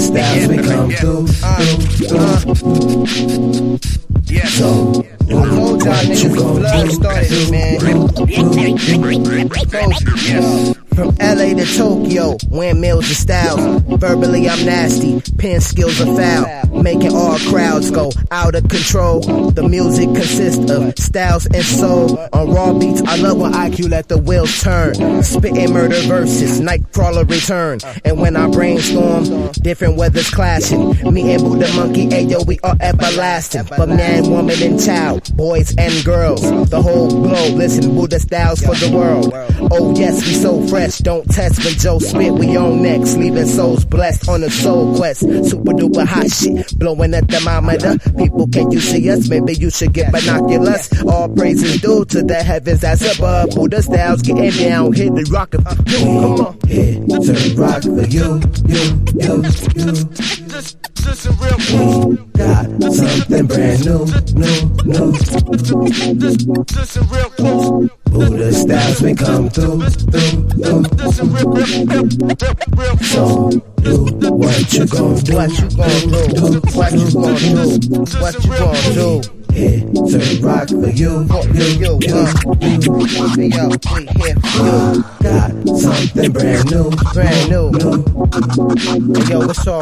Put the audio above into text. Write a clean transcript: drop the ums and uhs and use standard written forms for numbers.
styles we come through. Yeah. So, Hold on, nigga, blood started, man. Yes. From LA to Tokyo, windmills and styles. Verbally, I'm nasty. Pen skills are foul. Making all crowds go out of control. The music consists of styles and soul. On raw beats, I love when IQ let the wheels turn. Spitting murder verses, Nightcrawler return. And when I brainstorm, different weathers clashing. Me and Buddha Monkey, ayo, we are everlasting. But man, woman, and child, boys and girls, the whole globe, listen, Buddha styles for the world. Oh yes, we so fresh. Don't test when Joe spit, we on next. Leaving souls blessed on a soul quest. Super duper hot shit, blowing the thermometer. People, can you see us? Maybe you should get binoculars. All praises due to the heavens as above. Buddha styles getting down, hit the rock. Come on. Hit to rock for you. This is real. We got something brand new. This is real. Buddha styles we come through. So do what you gon' do. What you gon' do? What you gon' do? What you gon' do? Here to rock for you. We here for you. Got something brand new. Hey, yo, what's all